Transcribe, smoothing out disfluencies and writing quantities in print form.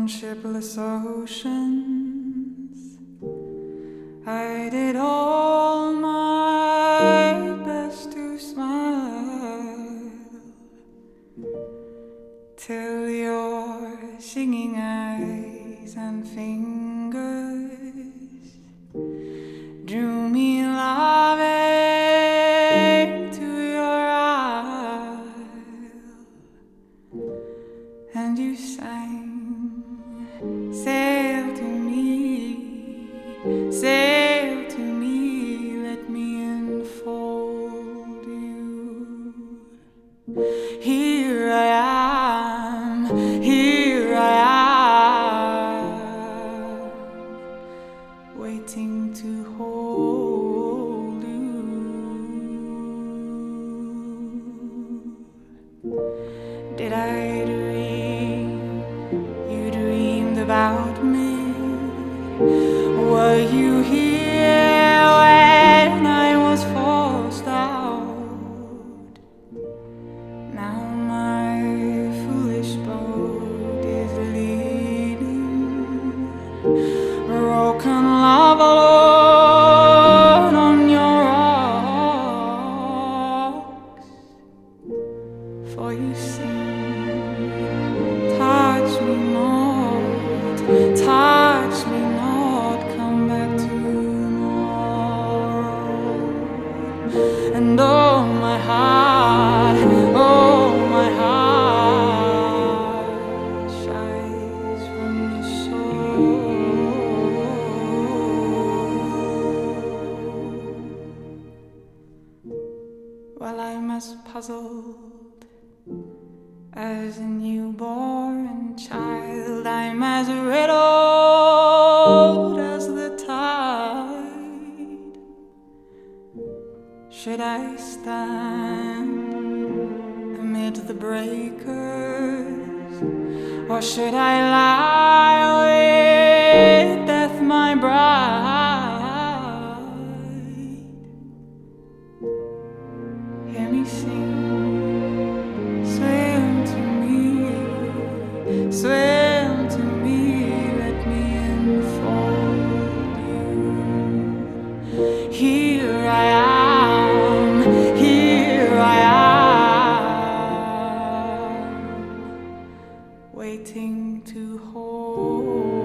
on shipless oceans. I did all my best to smile till your singing eyes and fingers drew me loving to your isle, and you sang, sail to me, sail to me, let me enfold you. Here I am, here I am, waiting to hold you. Did I dream you dreamed about me? Were you here when I was forced out? Now my foolish boat is leaning, broken love alone on your rocks. For you sing, touch me not, touch me not, come back tomorrow. And oh my heart, shies from the shore. While I'm as puzzled as a newborn child, I'm as riddled as the tide. Should I stand amid the breakers, or should I lie with death my bride? Hear me sing, swim to me, swim to me, let me enfold you. Here I am, here I am, waiting to hold